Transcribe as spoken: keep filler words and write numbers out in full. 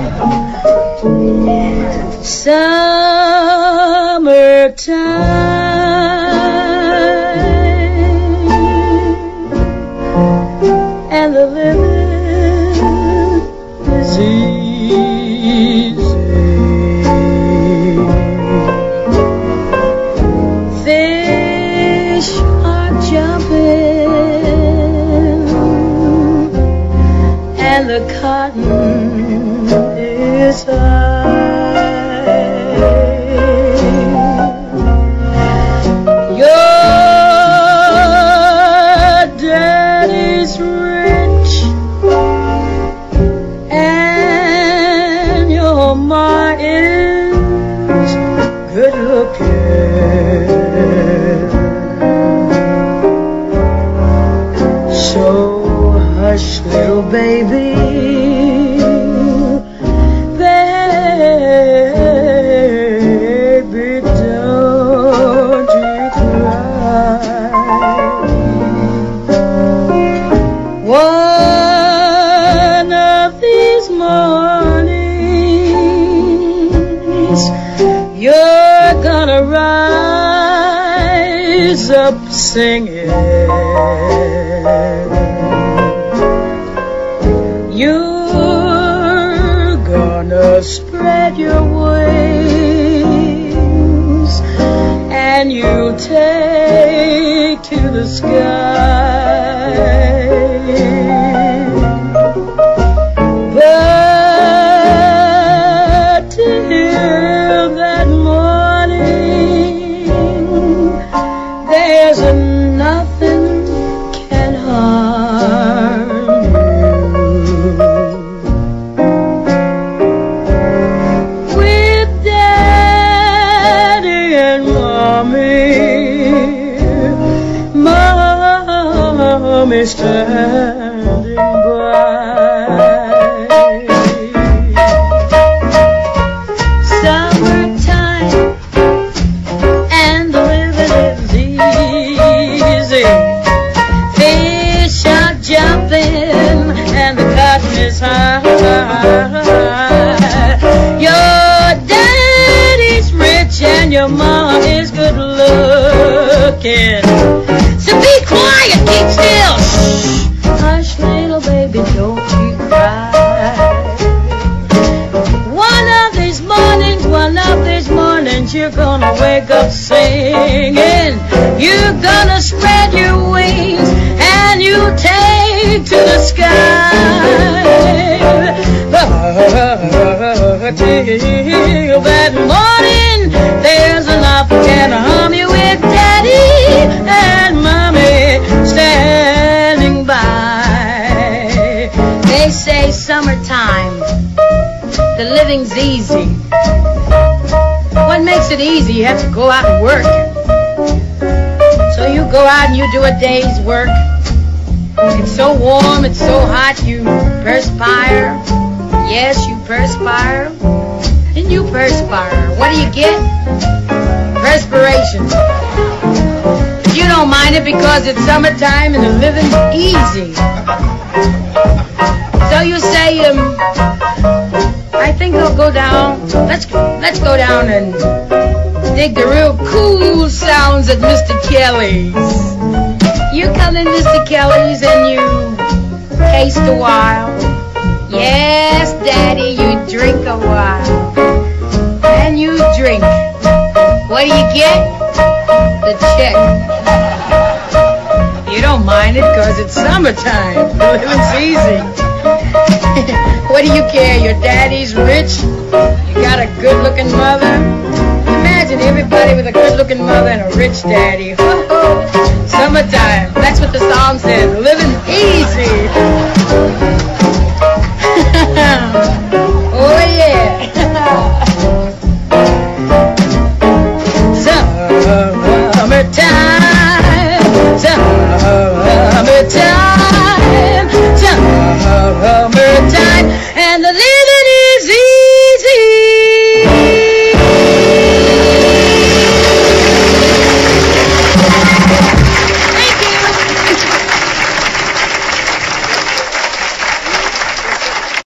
Summertime and the living is easy. Fish are jumping and the cotton is high. Little baby, baby, don't you cry. One of these mornings, you're gonna rise up singing. You're gonna spread your wings and you take to the sky. But till that morning, there's nothing can harm. Mommy standing by. Summertime and the living is easy. Fish are jumping and the cotton is high. Your daddy's rich and your mom is good looking. So be quiet, keep still. Shh. Hush, little baby, don't you cry. One of these mornings, one of these mornings, you're gonna wake up singing. You're gonna spread your wings and you take to the sky. Till that morning, there's enough can harm you with daddy and mommy standing by. They say summertime, the living's easy. What makes it easy? You have to go out and work. So you go out and you do a day's work. It's so warm, it's so hot, you perspire. Yes, you perspire. And you perspire. What do you get? Perspiration. You don't mind it because it's summertime and the living's easy. So you say, um, I think I'll go down. Let's let's go down and dig the real cool sounds at Mister Kelly's. You come in Mister Kelly's and you taste a while. Yes, Daddy, you drink a while. And you drink. What do you get? The check. You don't mind it because it's summertime. The living's easy. What do you care? Your daddy's rich. You got a good-looking mother. Imagine everybody with a good-looking mother and a rich daddy. Summertime. That's what the song says. The living's easy. Oh, yeah. Summertime, summertime, summertime, and the